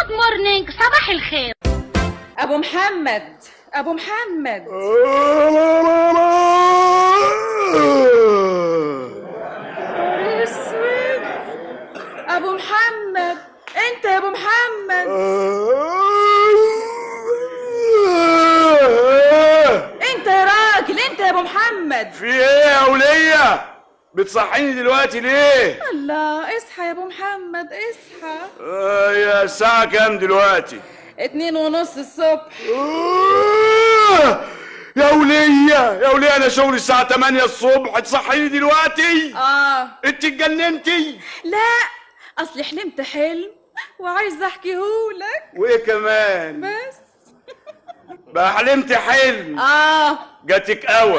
جود مورنينج، صباح الخير. ابو محمد ابو محمد. اسود ابو محمد، انت يا ابو محمد؟ انت يا راجل، انت يا ابو محمد؟ في ايه يا ولية؟ بتصحيني دلوقتي ليه؟ الله، اصحى يا ابو محمد اصحى. يا الساعة كام دلوقتي؟ 2:30 الصبح. يا ولية انا شغلي الساعة 8 الصبح، تصحيني دلوقتي؟ انت اتجننتي؟ لا، اصلي حلمت حلم وعايزه احكيهولك. وايه كمان؟ بس بقى حلمت حلم؟ جاتك قوي.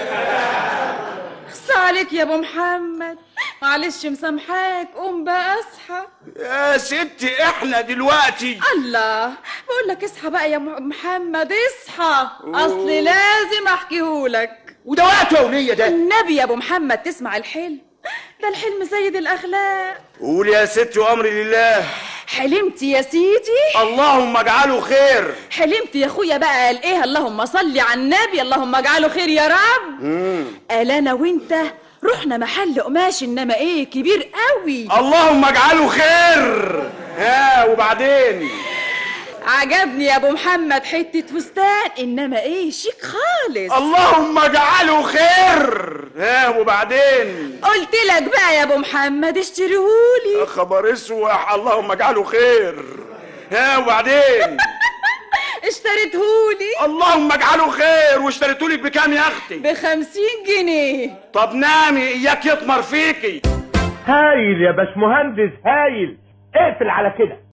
خص عليك يا ابو محمد، معلش مسامحاك، قوم بقى اصحى. يا ستي احنا دلوقتي. الله، بقول لك اصحى بقى يا محمد اصحى، اصلي لازم احكيهولك. وده وقته يا ولية ده؟ النبي يا ابو محمد تسمع الحلم ده، الحلم سيد الاخلاق. قول يا ستي وامري لله. حلمت يا سيدي. اللهم اجعله خير. حلمت يا اخويا بقى، قال ايه؟ اللهم صل على النبي، اللهم اجعله خير يا رب. قال انا وانت رحنا محل قماش، انما ايه كبير قوي. اللهم اجعله خير. وبعدين؟ عجبني يا ابو محمد حته فستان، انما ايه شيك خالص. اللهم اجعله خير. وبعدين؟ قلت لك بقى يا ابو محمد اشتريهولي. خبر اسوح، اللهم اجعله خير. وبعدين؟ اشتريتهولي. اللهم اجعله خير. واشتريتهولك بكام يا اختي؟ ب50 جنيه. طب نامي اياك يطمر فيكي. هايل يا باشمهندس هايل، اقفل على كده.